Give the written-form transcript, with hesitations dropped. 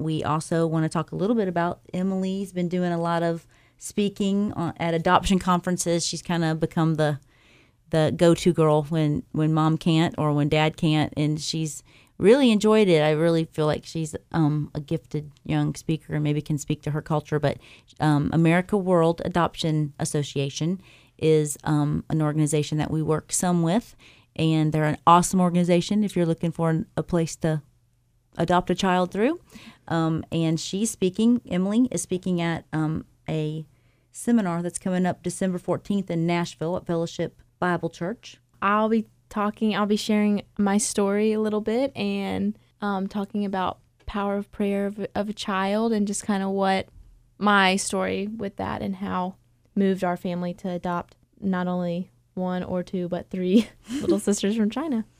We also want to talk a little bit about Emily's been doing a lot of speaking at adoption conferences. She's kind of become the go-to girl when mom can't or when dad can't, and she's really enjoyed it. I really feel like she's a gifted young speaker and maybe can speak to her culture. But America World Adoption Association is an organization that we work some with, and they're an awesome organization if you're looking for a place to adopt a child through. And she's speaking, Emily is speaking at a seminar that's coming up December 14th in Nashville at Fellowship Bible Church. I'll be sharing my story a little bit and talking about power of prayer of a child and just kind of what my story with that and how moved our family to adopt not only one or two, but three little sisters from China.